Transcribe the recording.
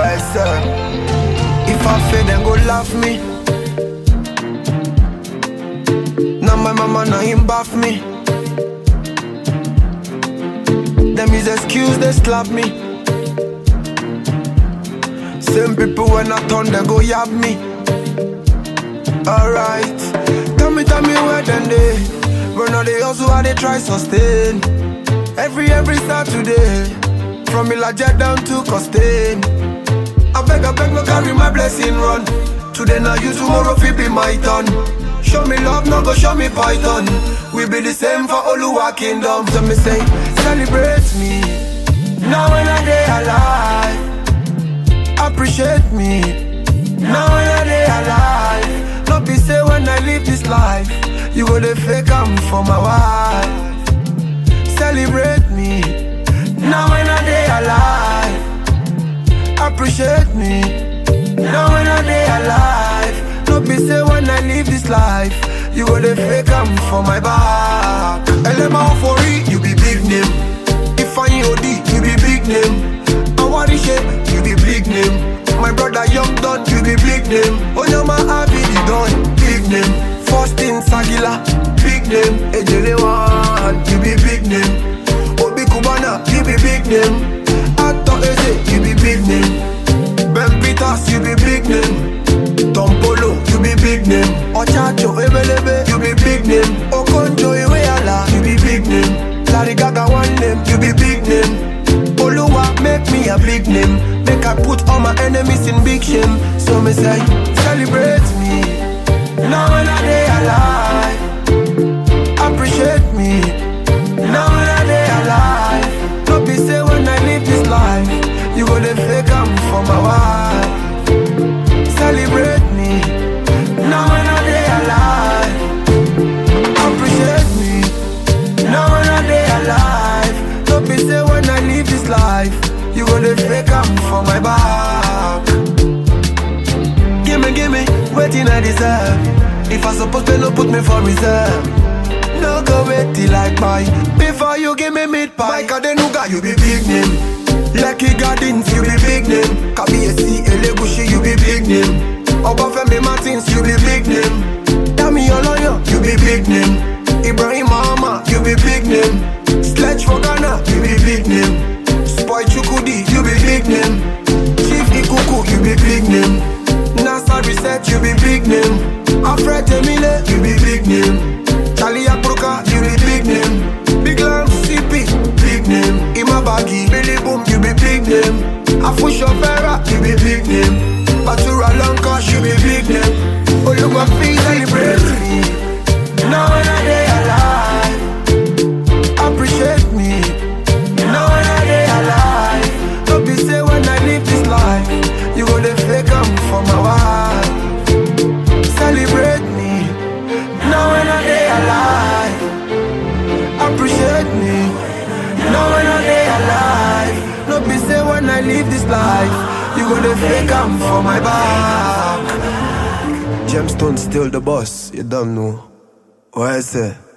Well, sir, if I fail, then go laugh me. Now my mama, now him bath me. Them is excuse, they slap me. Same people when I turn, they go yab me. Alright, tell me where then they run all they also how they try sustain. Every Saturday, from Ilaja down to Costain. I beg, no carry my blessing run. Today now you, tomorrow fi be my turn. Show me love, no go show me python. We be the same for Oluwa kingdom. So me say, celebrate me. Now when I day alive, appreciate me. Now when I day alive, no be say when I live this life, you go the fake I'm for my wife. Celebrate me. Now when I day alive, appreciate me. Now when I day alive, no be say when I live this life, you go the fake I'm for my back. Elema for it, you be big name. If I OD, you be big name. Awarishe, you be big name. My brother Young Don, you be big name. Onyama Abidi Don, big name. First in Sagila, big name. Ejelewan, you be big name. Obi Kubana, you be big name. Ato Eze, you be big name. Ben Peters, you be big name. Tom Polo, you be big name. Ochacho Ebelebe, you be big name. Okonjo Iweala, you be big name. Larry Gaga one name, you be big name. Oluwa make me a big name. Make I put all my enemies in big shame. So me say, celebrate me. Now when I day alive, appreciate me. Now when I day alive, no be say when I live this life, you go the fake I'm for my wife. Celebrate me. Now when I day alive, appreciate me. Now when I day alive, no be say when I live this life, you go the fake I'm for my back. Gimme, waiting I deserve. If I supposed to no put me for reserve. No go wait till I buy. Before you give me meat pie. Mike Adenuga, you be big name. Lucky Gardens, you be big name. Kabiyesi Elegushi, you be big name. Obafemi Martins, you be big name. Dami Oloyo, you be big name. Ibrahim Mahama, you be big name. Sledge for Ghana, you be big name. Spoy Chukudi, you be big name. Chief Ikuku, you be big name. NASA Reset, you be big name. Alfred Emile, you be big name. Charlie Akbruka, you be big name. Big Lam, CP, big name. Imabagi, Billy Boom, you be big name. Afusho Vera, you be big name. Batura Lanka, you be big name. Oluwa Fi, celebrate me. Now when I day alive, appreciate me. Now when I day alive, don't be say when I live this life, you go the fake I'm for my wife. Celebrate me. Now when I day alive, appreciate me. Now when I day alive, don't be say when I live this life, you go the fake I'm for my back. Gemstone still the boss, you don't know. What I say?